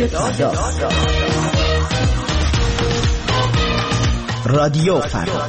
فردا. رادیو فردا.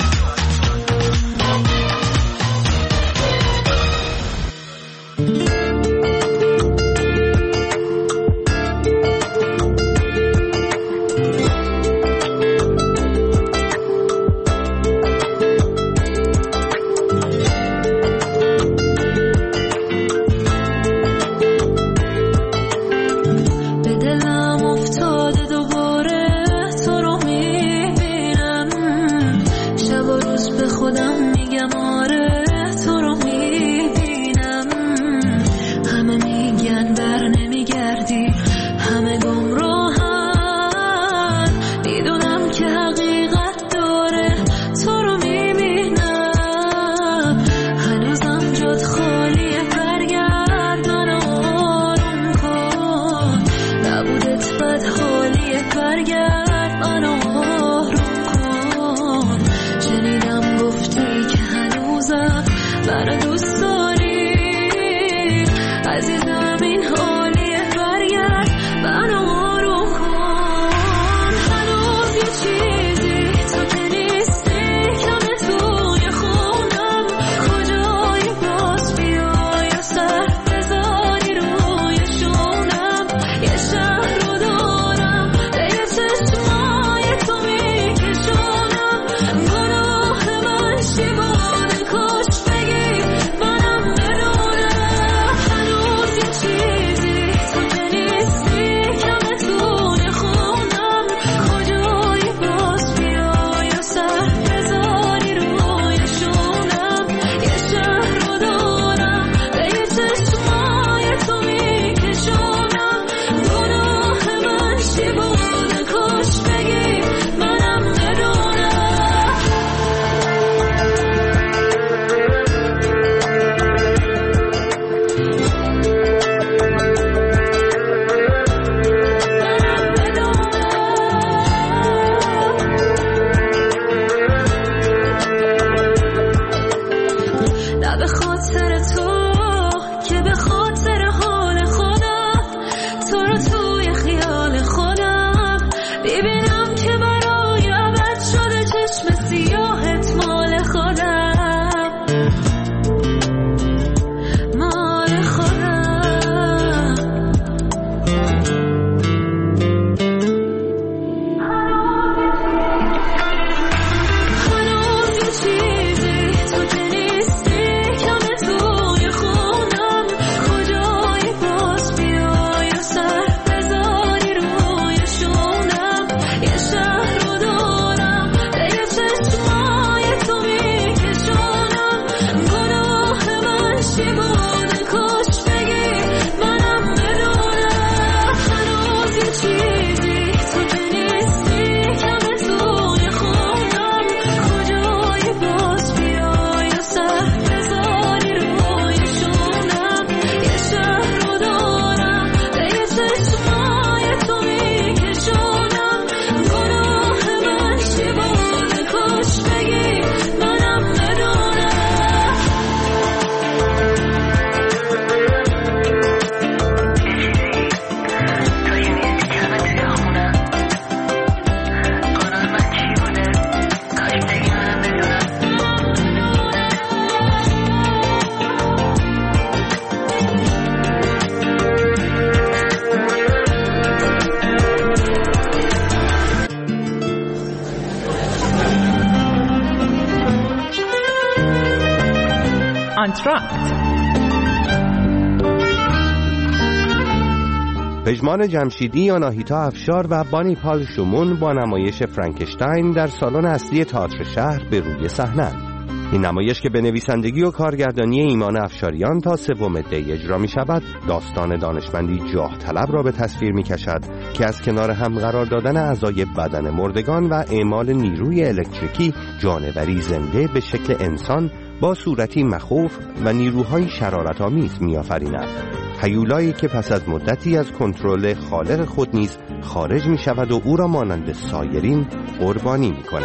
پژمان جمشیدی، آناهیتا افشار و بانی پال شومون با نمایش فرانکشتاین در سالن اصلی تئاتر شهر به روی صحنه‌اند. این نمایش که به نویسندگی و کارگردانی ایمان افشاریان تا 3 دی اجرا می شود، داستان دانشمندی جاه طلب را به تصویر می کشد که از کنار هم قرار دادن اعضای بدن مردگان و اعمال نیروی الکتریکی جانوری زنده به شکل انسان با صورتی مخوف و نیروهای شرارت‌آمیز می‌آفریند. هیولایی که پس از مدتی از کنترل خالق خود نیز خارج می‌شود و او را مانند سایرین قربانی می‌کند.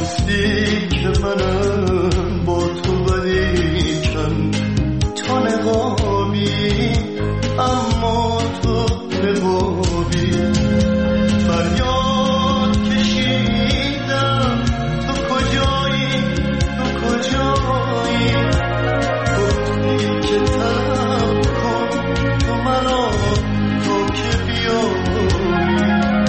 گفتی که منم با تو ولیکن تو نقابی، اما تو نقابی. فریاد کشیدم تو کجایی، تو کجایی. گفتی که طلب کن تو منو تو که بیایی.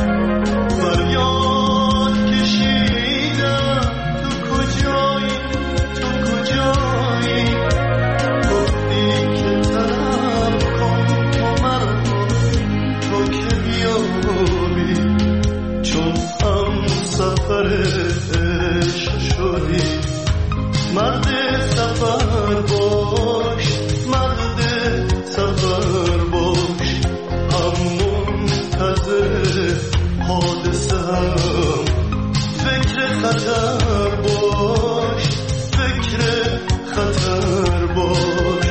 فریاد کشیدم تو کجایی، تو کجایی. گفتی که طلب کن تو منو تو که بیایی. چون هم سفر عشق شدی، مرد سفر باش، مرد سفر باش. هم منتظر حادثه هم فکر خطر باش، فکر خطر باش.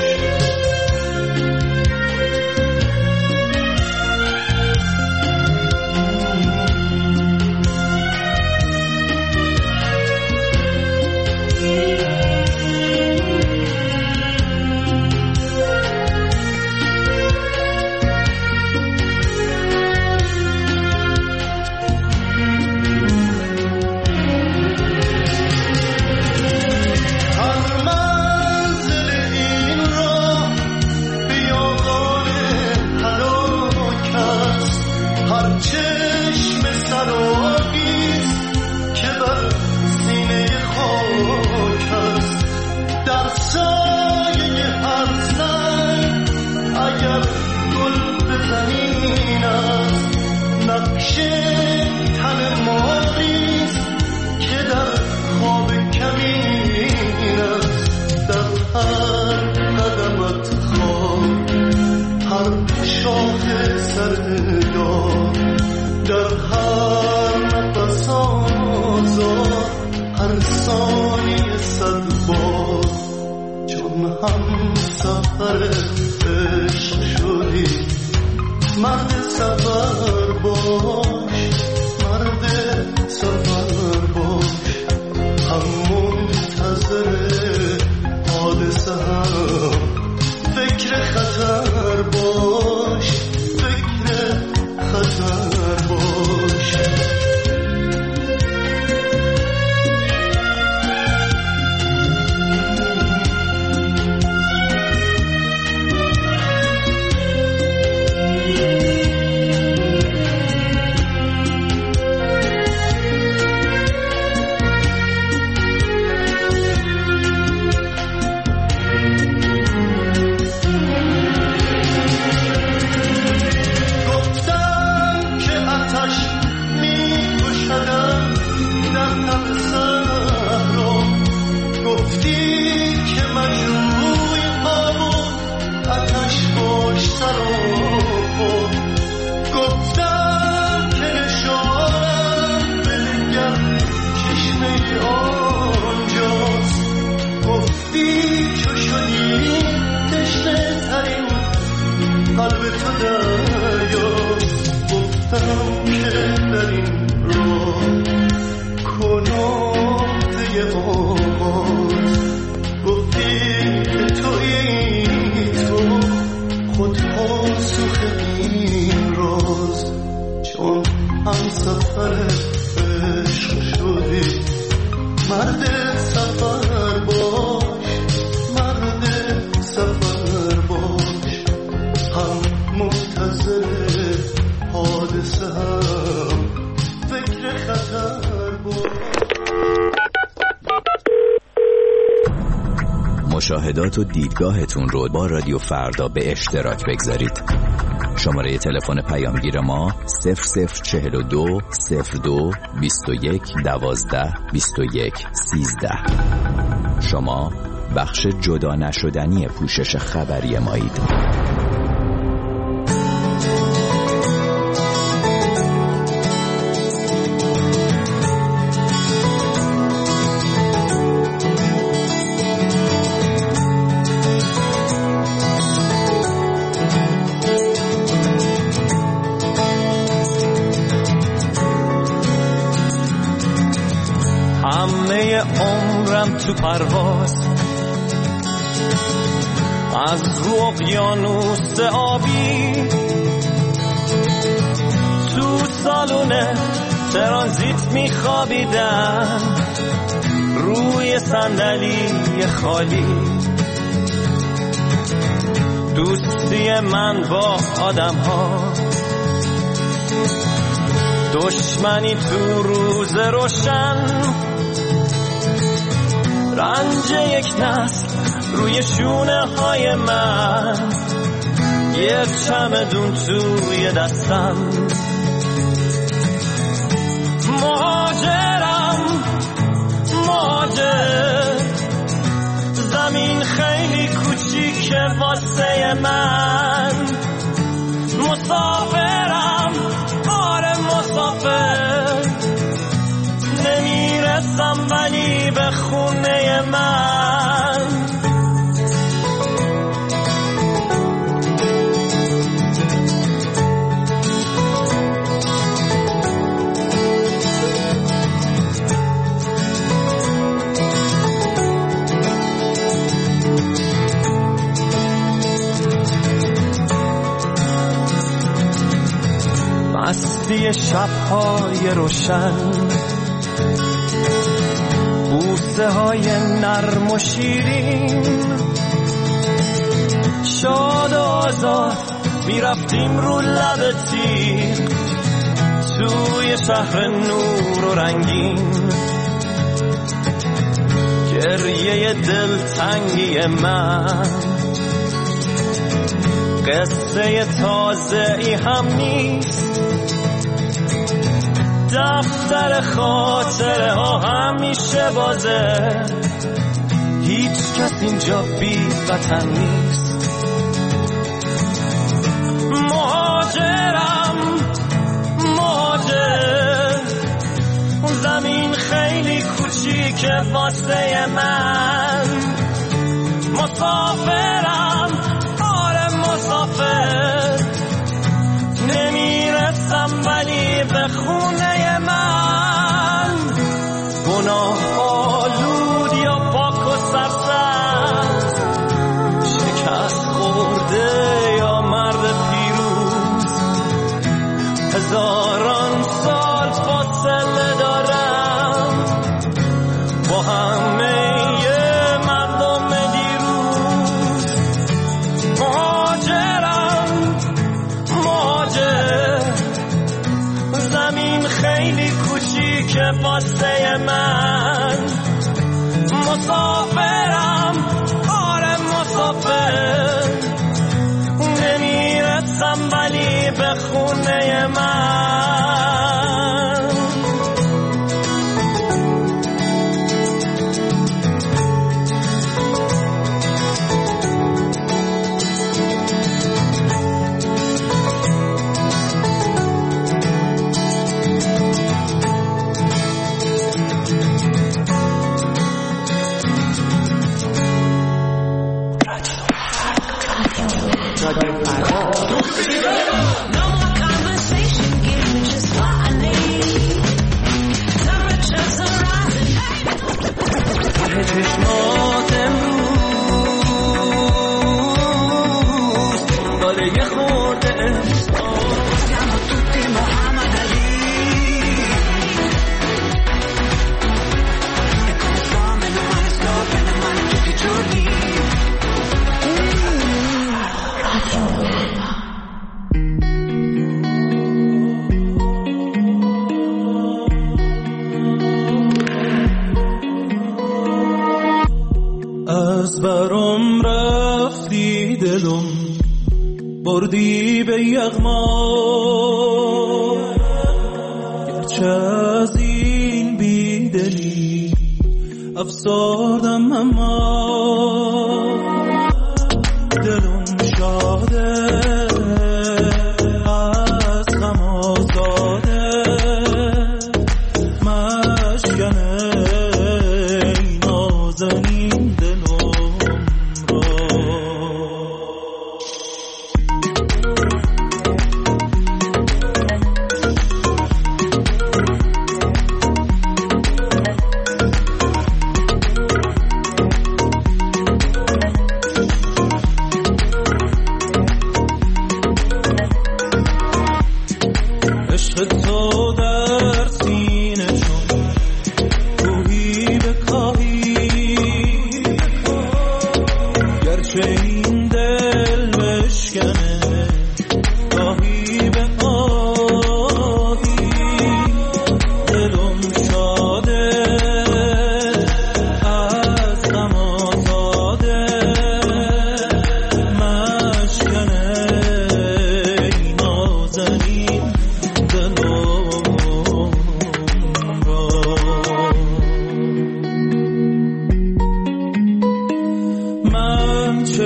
هم سفر عشق شدی، مرد سفر باش، مرد سفر باش. هم منتظر حادثه هم فکر خطر باش، فکر خطر باش. مشاهدات و دیدگاهتون رو با رادیو فردا به اشتراک بگذارید. شماره تلفن پیامگیر ما 0042 02 21 12 21 13. شما بخش جدا نشدنی پوشش خبری مایید. هم همه عمرم تو پرواز، از رو اقیانوس آبی تو سالونه ترانزیت میخوابیدم روی صندلی خالی. دوستی من با آدم ها، دشمنی تو روز روشن، رنج یک نسل روی شونه های من، یک چمدون توی دستم. مهاجرم مهاجر، زمین خیلی کوچیکه واسه من. مسافرم آره مسافر، نمیرسم ولی به خونه من. مستی شب‌های روشن، بوسه های نرم و شیرین، شاد و آزاد میرفتیم رو لب تیغ توی شهر نور و رنگین. گریه دلتنگی من قصه تازه ای هم نیست، دفتر خاطره ها همیشه بازه، هیچ کس اینجا بی وطن نیست. مهاجرم مهاجر، زمین خیلی کوچیکه واسه من. مسافرم آره مسافر، نمیرسم ولی به خونه من. گناه آلود یا پاک و سرسبز، شکست خورده یا مرد پیروز، هزاران سال فاصله دارم با همه مردم دیروز. مهاجرم مهاجر، زمین خیلی کوچیکه واسه من. مسافرم آره مسافر، نمیرسم ولی به خونه من. چشمات امروز داره یه خورده siamo tutti Muhammad Ali e come fame le mani storte, le mani tutti i giorni. از برام رفتی دلم بردی به یغما، گرچه از این بیدلی افسردم اما دلم شاده از غم آزاده، مشکنه این نازنین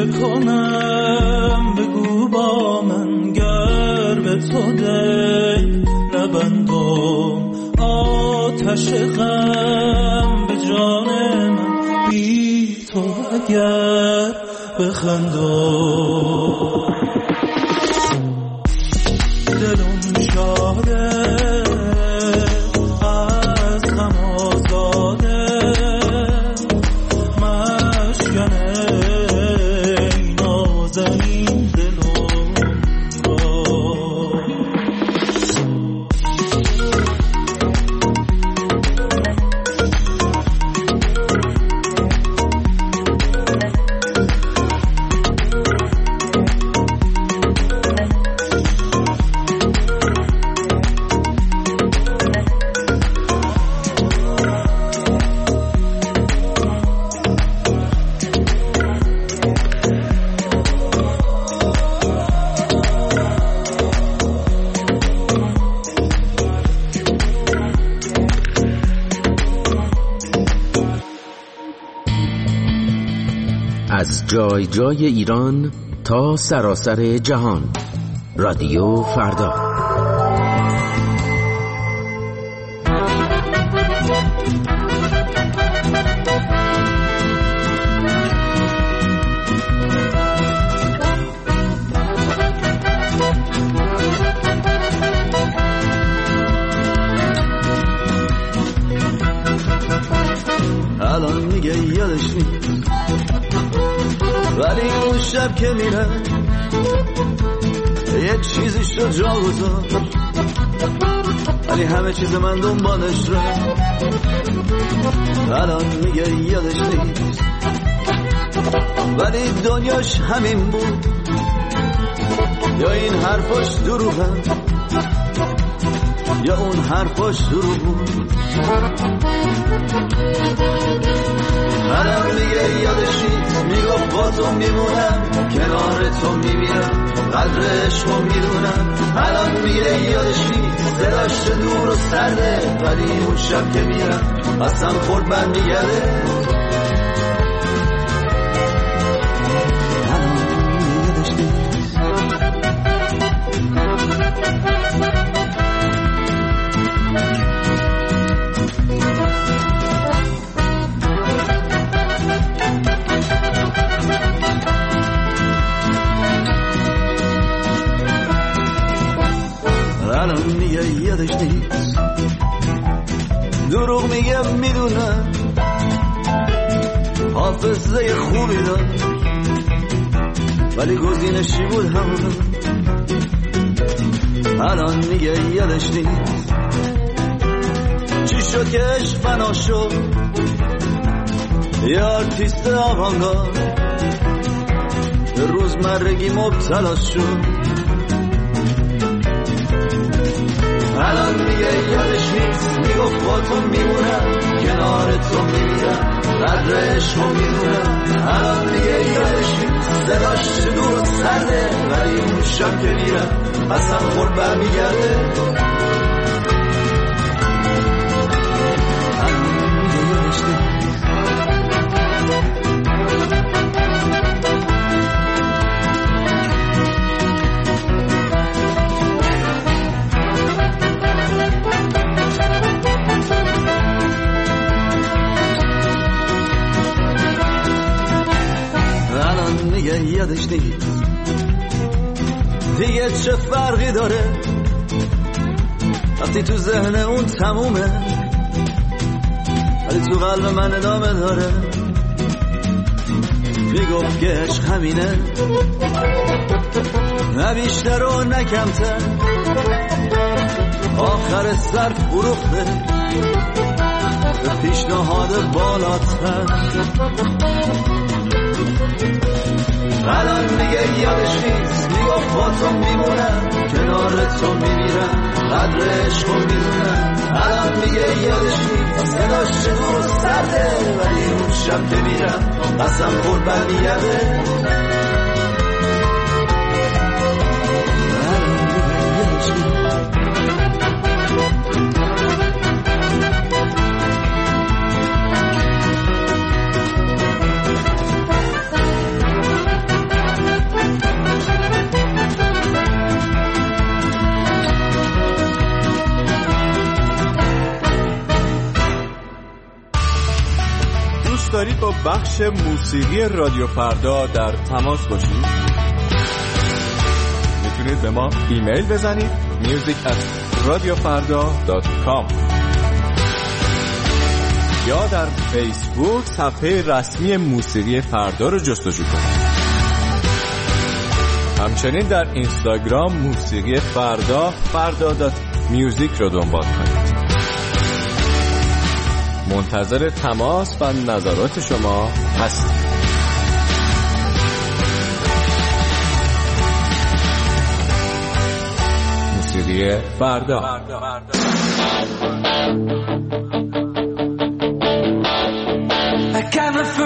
کنم بگو با من گر به تو دی نبندم آتش غم به جان من بی تو اگر بخندم دلم شاده از غم آزاده مشکنه ای نازنین دلم را از جای جای ایران تا سراسر جهان، رادیو فردا. الان میگه یادش نیست، ولی اون شب که میره یه چیزی شد جا گذار، ولی همه چیز من دنبالش رو. الان میگه یادش نیست، ولی دنیاش همین بود، یا این حرفاش دروغه یا اون حرفاش دروغ بود. الان میگه یادش نیست، میگفت با تو میمونم، کنار تو میمیرم، قدر عشقو میدونم. الان میگه یادش نیست، دلش دور و سرده، ولی اون شب که میرم قسم خورد برمیگرده. الان میگه یادش نیست. الان میگه یادش نیست، دروغ میگه میدونم، حافظه خوبی داد ولی گزینشی بود همون. الان میگه یادش نیست، چی شد که عشق فنا شد، یه آرتیست آوانگارد به روزمرگی مبتلا شد. الان میگه یادش نیست، میگفت با تو میمونم، کنار تو میمیرم، قدر عشقو میدونم. الان میگه یادش نیست، دلش دور و سرده، ولی اون شب که میرم قسم خورد برمیگرده. الان میگه یادش نیست. میگه یادش نیست، دیگه چه فرقی داره وقتی تو ذهن اون تمومه، ولی تو قلب من ادامه داره. میگفت که عشق همینه، نه بیشتر و نه کمتر، آخر سر فروخته به پیشنهاد بالاتر. الان میگه یادش نیست، میگفت با تو میمونم، کنار تو میمیرم، قدر عشقو میدونم. الان میگه یادش نیست، صداش دور و سرده، ولی اون شب که میرم قسم خورد برمیگرده. الان میگه یادش نیست. دوست دارید با بخش موسیقی رادیو فردا در تماس باشید؟ میتونید به ما ایمیل بزنید music@radiofarda.com یا در فیسبوک صفحه رسمی موسیقی فردا رو جستجو کنید. همچنین در اینستاگرام موسیقی فردا.music رو دنبال کنید. منتظر تماس و نظرات شما هستیم. موسیقی فردا. I got my